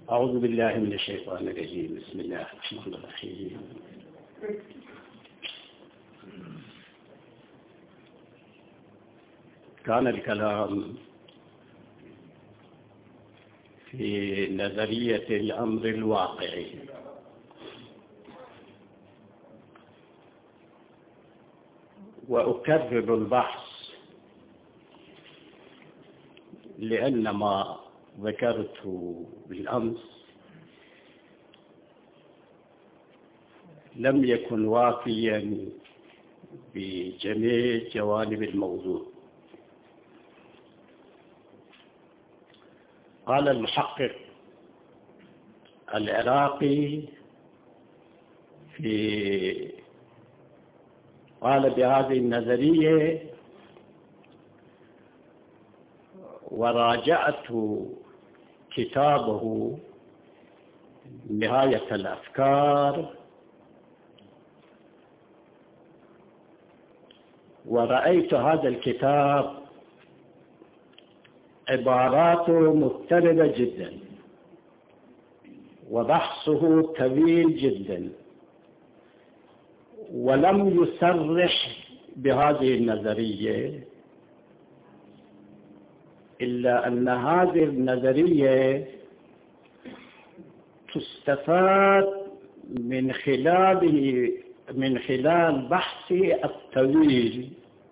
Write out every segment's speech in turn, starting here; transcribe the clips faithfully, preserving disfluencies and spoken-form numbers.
أعوذ بالله من الشيطان الرجيم. بسم الله الرحمن الرحيم. كان الكلام في نظرية الأمر الواقعي، وأكرر البحث لأن ما ذكرته بالأمس لم يكن وافيا بجميع جوانب الموضوع. قال المحقق العراقي في قال بهذه النظرية: وراجعت كتابه نهاية الأفكار ورأيت هذا الكتاب عباراته مضطربة جدا وبحثه طويل جدا، ولم يصرح بهذه النظرية، إلا أن هذه النظرية تستفاد من خلاله من خلال بحثه الطويل.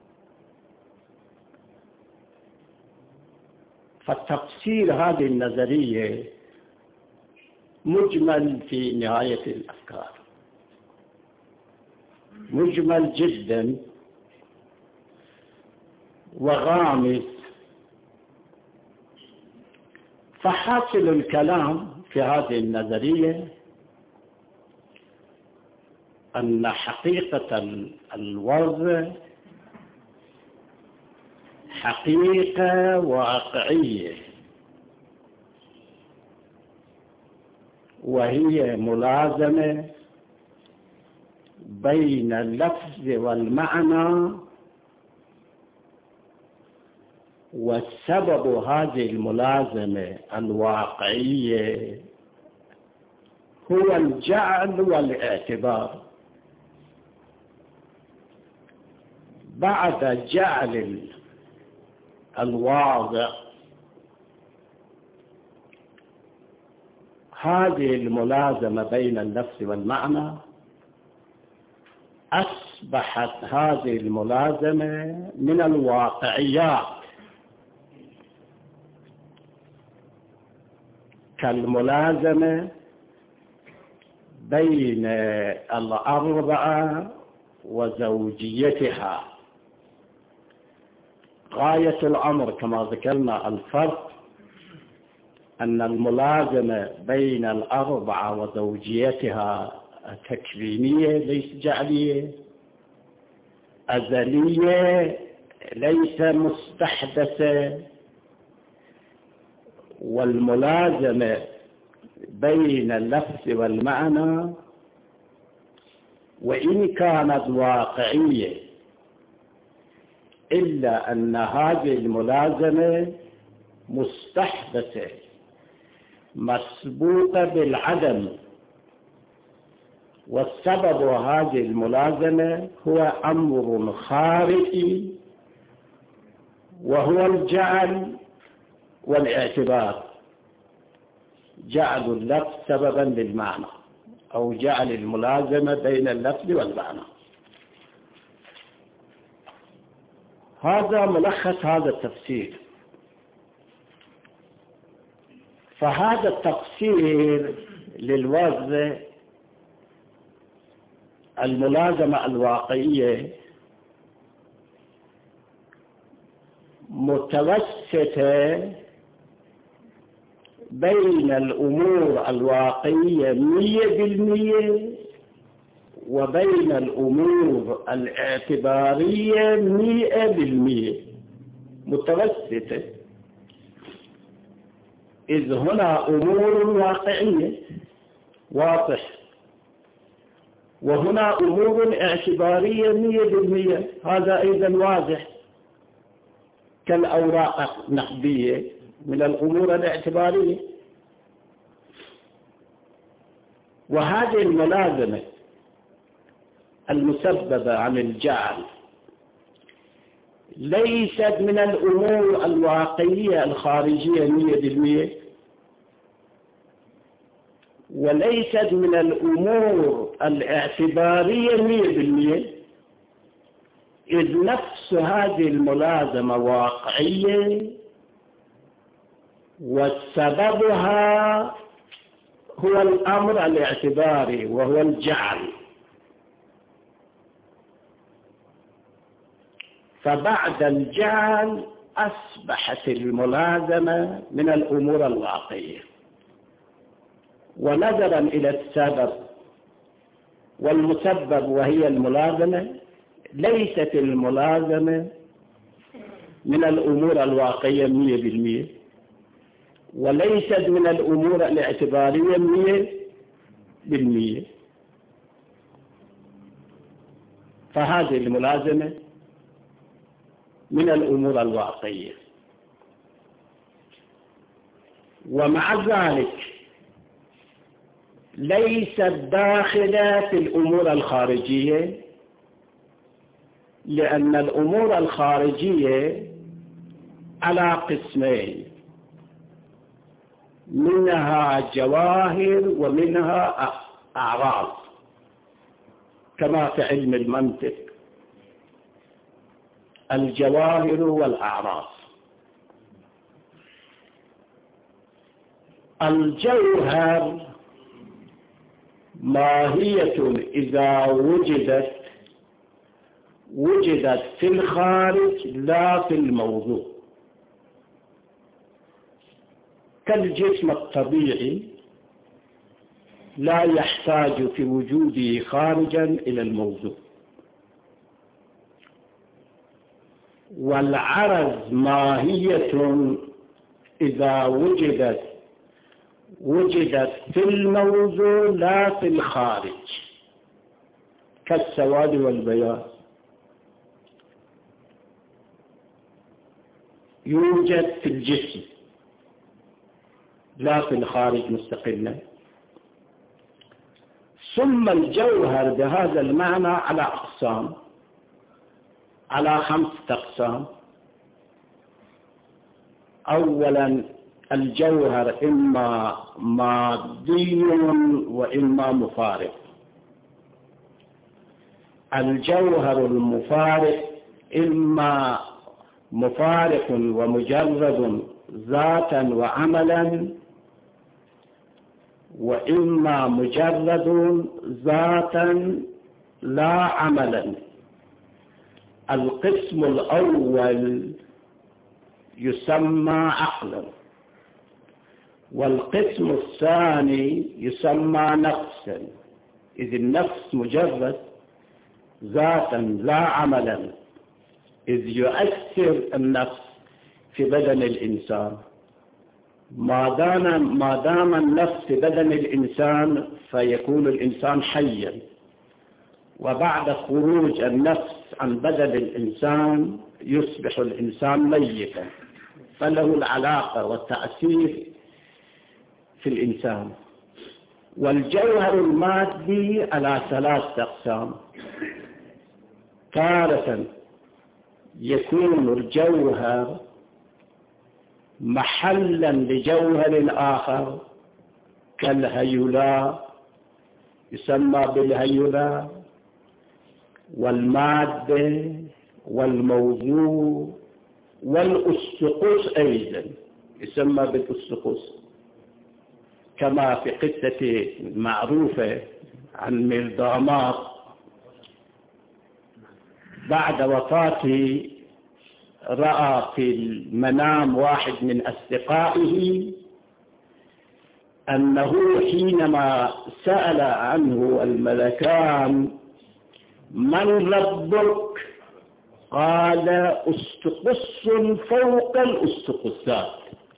فتفسير هذه النظرية مجمل في نهاية الأفكار، مجمل جدا وغامض. فحاصل الكلام في هذه النظرية أن حقيقة الوضع حقيقة واقعية، وهي ملازمة بين اللفظ والمعنى، والسبب هذه الملازمة الواقعية هو الجعل والاعتبار. بعد جعل الواضع هذه الملازمة بين اللفظ والمعنى، أصبحت هذه الملازمة من الواقعيات، كالملازمة بين الأربعة وزوجيتها. غاية الأمر كما ذكرنا الفرق أن الملازمة بين الأربعة وزوجيتها تكوينية ليس جعلية، أزلية ليس مستحدثة. والملازمة بين اللفظ والمعنى وإن كانت واقعية، إلا أن هذه الملازمة مستحدثة مسبوقة بالعدم، والسبب هذه الملازمة هو أمر خارجي، وهو الجعل والاعتبار. جعل اللفظ سببا للمعنى، أو جعل الملازمة بين اللفظ والمعنى. هذا ملخص هذا التفسير. فهذا التفسير للوضع الملازمة الواقعية متوسطة بين الأمور الواقعية مية بالمية وبين الأمور الاعتبارية مئة بالمئة، متوسطة. إذ هنا أمور واقعية واضح، وهنا أمور اعتبارية مئة بالمئة، هذا أيضا واضح، كالأوراق النقدية من الأمور الاعتبارية. وهذه الملازمة المسببة عن الجعل ليست من الأمور الواقعية الخارجية مية بالمية، وليست من الأمور الاعتبارية مية بالمية، إذ نفس هذه الملازمة واقعية وسببها هو الأمر الاعتباري وهو الجعل. فبعد الجعل أصبحت الملازمة من الأمور الواقعية، ونظرا إلى السبب والمسبب وهي الملازمة، ليست الملازمة من الأمور الواقعية مية بالمية، وليست من الأمور الاعتبارية مية بالمية. فهذه الملازمة من الأمور الواقعية. ومع ذلك ليست داخلة في الأمور الخارجية، لأن الأمور الخارجية على قسمين، منها جواهر ومنها أعراض، كما في علم المنطق الجواهر والأعراض. الجوهر ماهية إذا وجدت وجدت في الخارج لا في الموضوع، كالجسم الطبيعي لا يحتاج في وجوده خارجا إلى الموضوع. والعرض ماهية إذا وجدت وجدت في الموضوع لا في الخارج، كالسواد والبياض يوجد في الجسم لا في الخارج مستقلا. ثم الجوهر بهذا المعنى على أقسام، على خمسة أقسام. أولا الجوهر إما مادي وإما مفارق. الجوهر المفارق إما مفارق ومجرد ذاتا وعملا، وإما مجرد ذاتا لا عملا. القسم الأول يسمى عقلا، والقسم الثاني يسمى نفسا، إذ النفس مجرد ذاتا لا عملا، إذ يؤثر النفس في بدن الإنسان. ما دام ما دام النفس في بدن الإنسان فيكون الإنسان حيا، وبعد خروج النفس عن بدن الإنسان يصبح الإنسان ميتا، فله العلاقة والتأثير في الإنسان. والجوهر المادي على ثلاث أقسام. تارة يكون الجوهر محلا لجوهر آخر كالهيولاء، يسمى بالهيولاء، والمادة والموضوع، والأسطقس أيضا يسمى بالأسطقس، كما في قصة معروفة عن ملدامار بعد وفاته رأى في المنام واحد من أصدقائه أنه حينما سأل عنه الملكان من ربك قال أسطقس فوق الأسطقسات.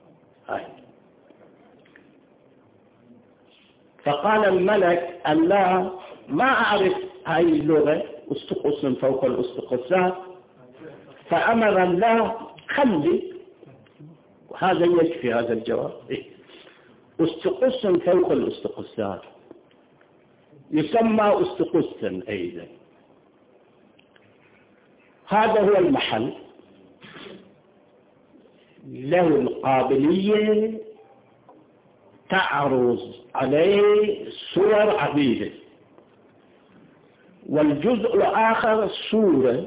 فقال الملك الله ما أعرف هاي اللغة أسطقس فوق الأسطقسات، فأمر الله خلي، وهذا يكفي هذا الجواب، أسطقس فوق الأسطقسات. يسمى استقسا أيضا. هذا هو المحل، له القابلية تعرض عليه صور عديدة. والجزء الآخر صورة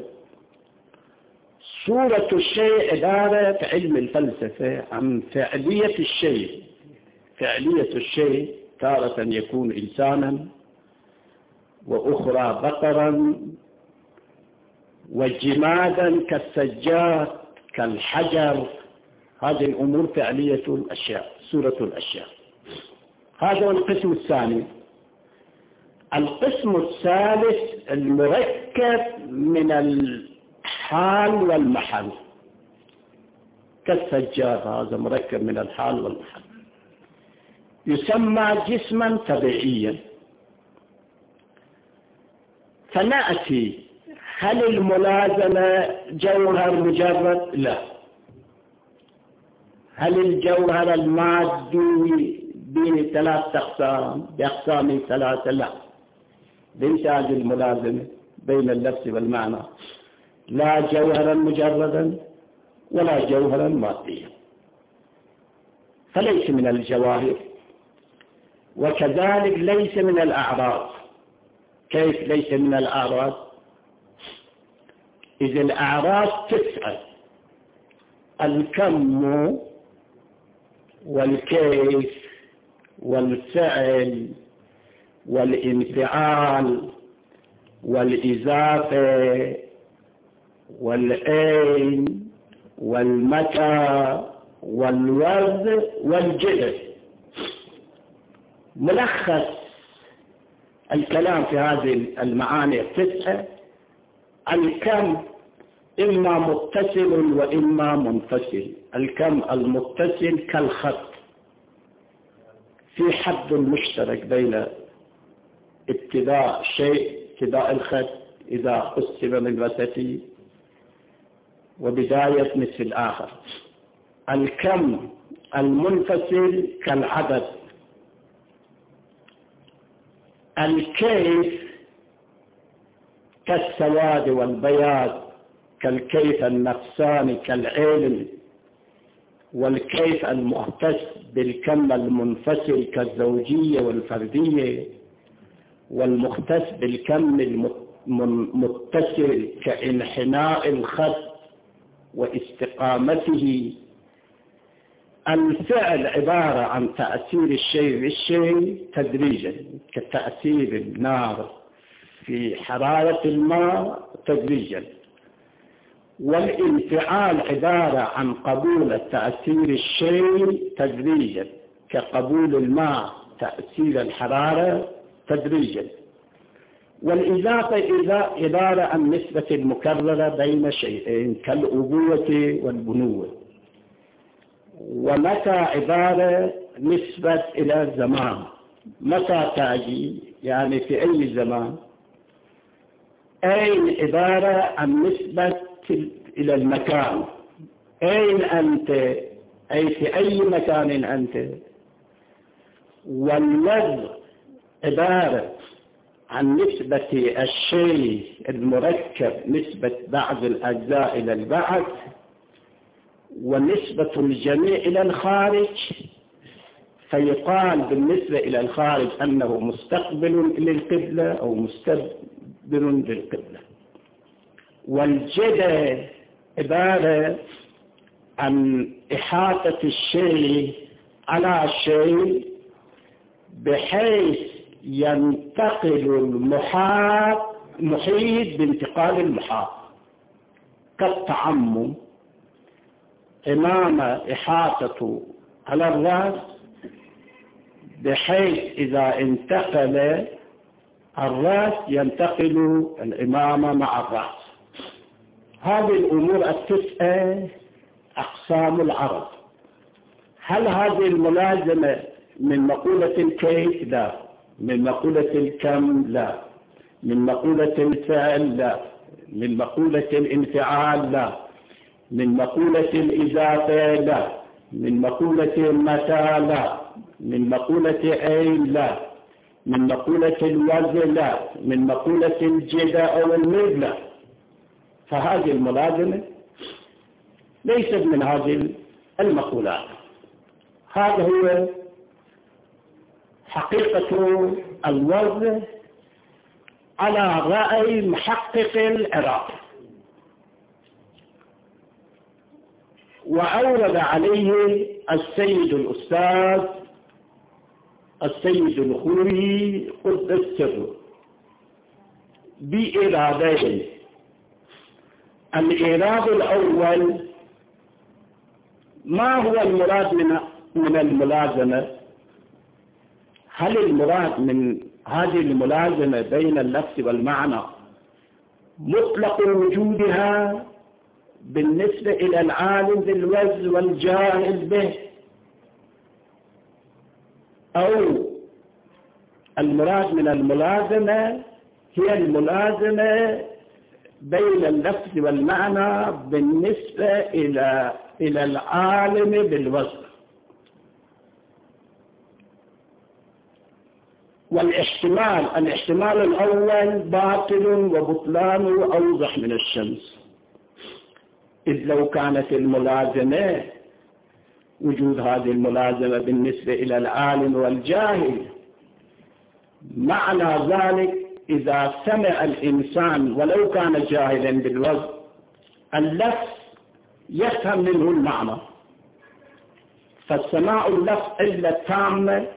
صورة الشيء عبارة علم الفلسفة عن فعلية الشيء. فعلية الشيء تارة يكون إنسانا، وأخرى بقرا، وجمادا كالسجاد كالحجر. هذه الأمور فعلية الأشياء، صورة الأشياء. هذا هو القسم الثاني. القسم الثالث المركب من الحال والمحل، كالسجاد، هذا مركب من الحال والمحل، يسمى جسما طبيعيا. فنأتي، هل الملازمة جوهر مجرد؟ لا. هل الجوهر المادي بين ثلاث أقسام بأقسام ثلاثة؟ لا. ليس هذه الملازمة بين اللفظ والمعنى، لا جوهرا مجردا ولا جوهرا ماديا، فليس من الجواهر. وكذلك ليس من الأعراض. كيف ليس من الأعراض؟ إذا الأعراض تسعة: الكم والكيف والفعل والانفعال والإضافة والأين والمتى والوزن والجهة. ملخص الكلام في هذه المعاني التسعة: الكم إما متصل وإما منفصل. الكم المتصل كالخط، في حد مشترك بين ابتداء شيء، ابتداء الخط إذا قسم من وسطه، وبداية مثل الآخر. الكم المنفصل كالعدد. الكيف كالسواد والبياض، كالكيف النفساني كالعلم. والكيف المختص بالكم المنفصل كالزوجية والفردية. والمختص بالكم المتصل كانحناء الخط واستقامته. الفعل عبارة عن تأثير الشيء بالشيء تدريجا، كتأثير النار في حرارة الماء تدريجا. والانفعال عبارة عن قبول تأثير الشيء تدريجا، كقبول الماء تأثير الحرارة تدريجا. والإضافة إذا عبارة عن نسبة مكررة بين شيئين كالأبوة والبنوة. ومتى عبارة نسبة إلى الزمان، متى تأتي يعني في أي زمان. أين عبارة عن نسبة إلى المكان، أين أنت، أي في أي مكان أنت. واللفظ عبارة عن نسبة الشيء المركب، نسبة بعض الأجزاء إلى البعض، ونسبة الجميع إلى الخارج. فيقال بالنسبة إلى الخارج أنه مستقبل للقبلة أو مستدبر للقبلة. والجدة عبارة عن إحاطة الشيء على الشيء بحيث ينتقل المحاط محيط بانتقال المحاط، كالتعمم. إمامة إحاطة على الرأس بحيث إذا انتقل الرأس ينتقل الإمامة مع الرأس. هذه الأمور التسعة أقسام العرض. هل هذه الملازمة من مقولة الكيف؟ لا. من مقولة الكم؟ لا. من مقولة الفعل؟ لا. من مقولة الانفعال؟ لا. من مقولة الإضافة؟ لا. من مقولة المتى؟ لا. من مقولة أين؟ لا. من مقولة الوزن لا، من مقولة الجدة أو المبلة، فهذه الملازمة ليست من هذه المقولات. هذا هو حقيقة الوزن على رأي محقق العراق. وأورد عليه السيد الأستاذ السيد الخوري قدس سره بإيرادين. الإيراد الأول: ما هو المراد من من الملازمة؟ هل المراد من هذه الملازمة بين اللفظ والمعنى مطلق وجودها بالنسبة إلى العالم بالوزن والجاهل به، أو المراد من الملازمة هي الملازمة بين اللفظ والمعنى بالنسبة إلى إلى العالم بالوزن؟ والاحتمال الاحتمال الأول باطل وبطلانه أوضح من الشمس، إذ لو كانت الملازمة وجود هذه الملازمة بالنسبة إلى العالم والجاهل، معنى ذلك إذا سمع الإنسان ولو كان جاهلا بالوزن اللفظ يفهم منه المعنى، فالسماع اللفظ إلا تامة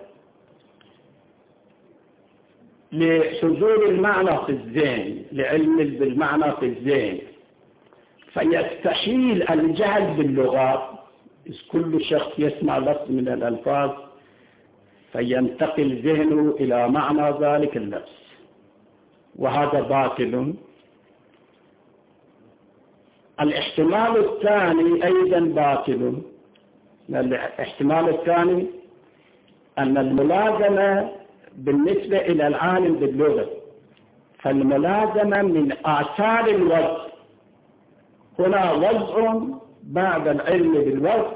لحضور المعنى في الذهن، لعلم بالمعنى في الذهن، فيستحيل الجهل باللغات، إذ كل شخص يسمع لفظ من الألفاظ فينتقل ذهنه إلى معنى ذلك اللفظ، وهذا باطل. الاحتمال الثاني أيضا باطل. الاحتمال الثاني أن الملازمة بالنسبة إلى العالم باللغة، فالملازمة من آثار الوضع، هنا وضع بعد العلم بالوضع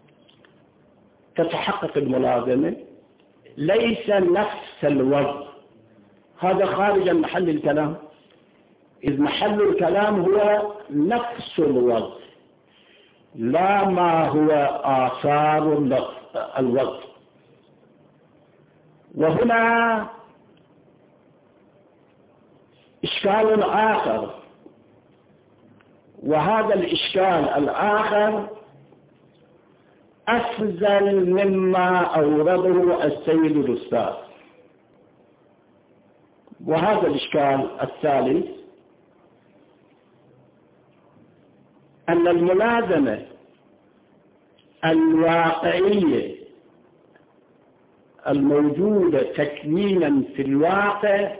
تتحقق الملازمة، ليس نفس الوضع، هذا خارج محل الكلام، إذ محل الكلام هو نفس الوضع لا ما هو آثار الوضع. وهنا إشكال آخر، وهذا الإشكال الآخر أفضل مما أورده السيد الأستاذ. وهذا الإشكال الثالث أن الملازمة الواقعية الموجودة تكوينا في الواقع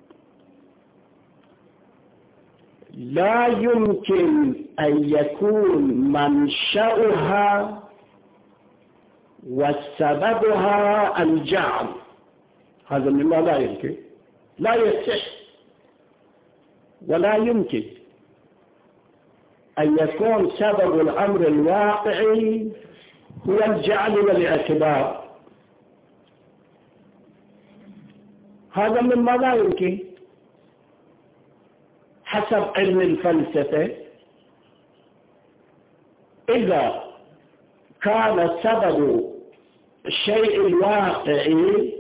لا يمكن أن يكون منشأها وسببها الجعل، هذا مما لا يمكن، لا يصح ولا يمكن أن يكون سبب الأمر الواقعي هو الجعل والاعتبار، هذا مما لا يمكن حسب علم الفلسفة. إذا كان سبب الشيء الواقعي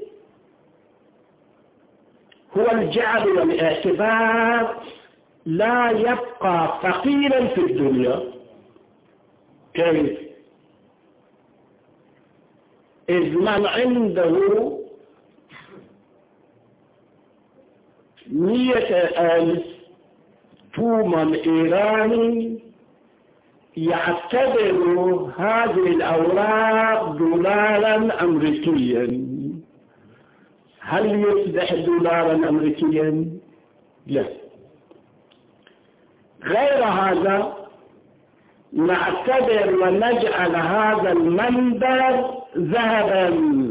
هو الجعل والاعتبار لا يبقى فقيرا في الدنيا. كيف؟ إذ من عنده مية ألف تومن إيراني يعتبر هذه الأوراق دولارا أمريكيا، هل يصبح دولارا أمريكيا؟ لا. غير هذا نعتبر ونجعل هذا المنبر ذهبا،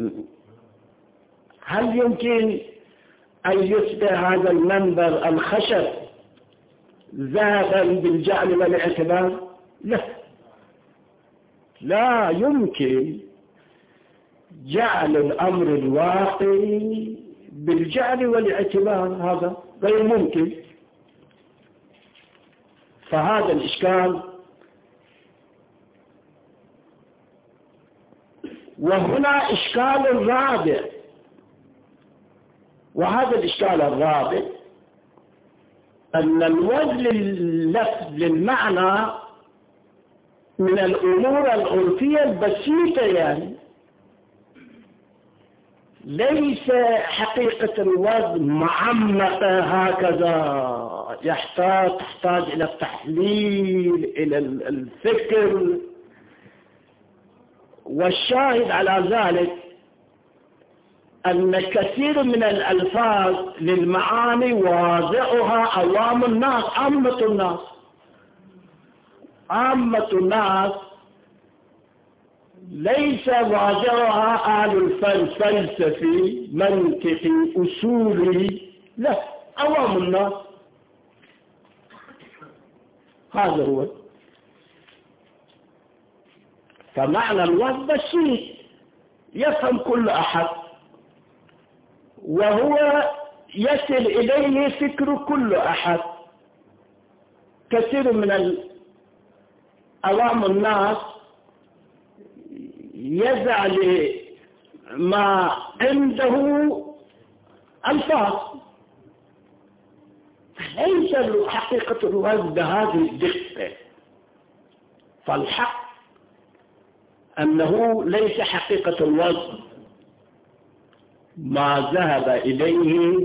هل يمكن أن يصبح هذا المنبر الخشب ذهبا بالجعل والاعتبار؟ لا، لا يمكن جعل الأمر الواقعي بالجعل والاعتبار هذا غير ممكن. فهذا الإشكال. وهنا إشكال رابع، وهذا الإشكال الرابع أن الوزن لللفظ للمعنى من الأمور العرفية البسيطة، يعني ليس حقيقة الوزن معمقة هكذا يحتاج تحتاج إلى التحليل إلى الفكر. والشاهد على ذلك أن كثير من الألفاظ للمعاني واضعها عوام الناس، عامة الناس عامة الناس ليس واضعها أهل الفلسفي منطقي أصولي، لا، عوام الناس. هذا هو. فمعنى الوصف بسيط يفهم كل أحد، وهو يصل إليه فكر كل أحد. كثير من عوام الناس يزعل ما عنده ألفاظ، ليس حقيقة الوزن بهذه الدقة. فالحق أنه ليس حقيقة الوزن ما ذهب إليه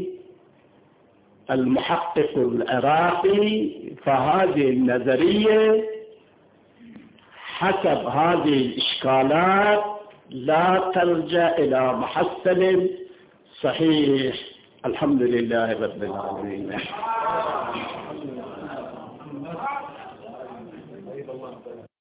المحقق العراقي. فهذه النظرية حسب هذه الإشكالات لا ترجع إلى محصل صحيح. الحمد لله رب العالمين.